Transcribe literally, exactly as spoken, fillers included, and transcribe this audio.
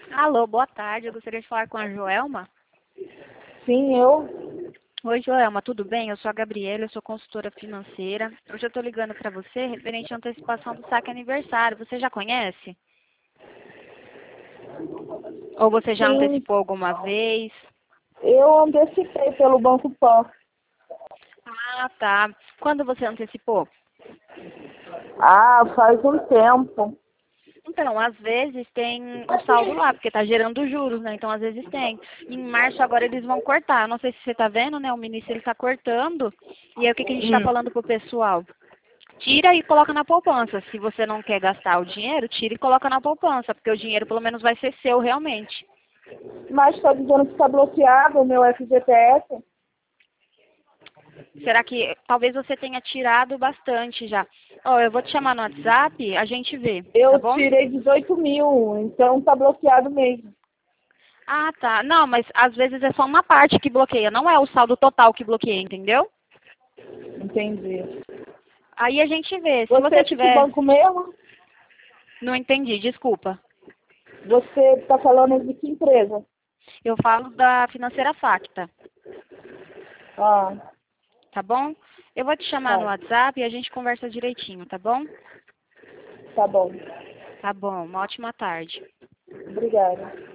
Alô, boa tarde. Eu gostaria de falar com a Joelma. Sim, eu. Oi, Joelma, tudo bem? Eu sou a Gabriela, eu sou consultora financeira. Hoje eu estou ligando para você referente à antecipação do saque aniversário. Você já conhece? Ou você já Sim, antecipou alguma vez? eu antecipei pelo Banco Pan. Ah, tá. Quando você antecipou? Ah, faz um tempo. Então, às vezes tem um saldo lá, porque está gerando juros, né? Então, às vezes tem. Em março, agora eles vão cortar. Eu não sei se você está vendo, né? O ministro ele está cortando. E aí, o que, que a gente está Hum. falando pro pessoal? Tira e coloca na poupança. Se você não quer gastar o dinheiro, tira e coloca na poupança, porque o dinheiro pelo menos vai ser seu realmente. Mas está dizendo que está bloqueado o meu F G T S? Será que talvez você tenha tirado bastante já? Ó, eu vou te chamar no WhatsApp, a gente vê, tá Eu bom? tirei dezoito mil, então está bloqueado mesmo. Ah, tá. Não, mas às vezes é só uma parte que bloqueia, não é o saldo total que bloqueia, entendeu? Entendi. Aí a gente vê. Se Você você é de que tiver. banco mesmo? Não entendi, desculpa. Você está falando de que empresa? Eu falo da financeira Facta, Ah, tá bom? Eu vou te chamar no tá. WhatsApp e a gente conversa direitinho, tá bom? Tá bom. Tá bom, uma ótima tarde. Obrigada.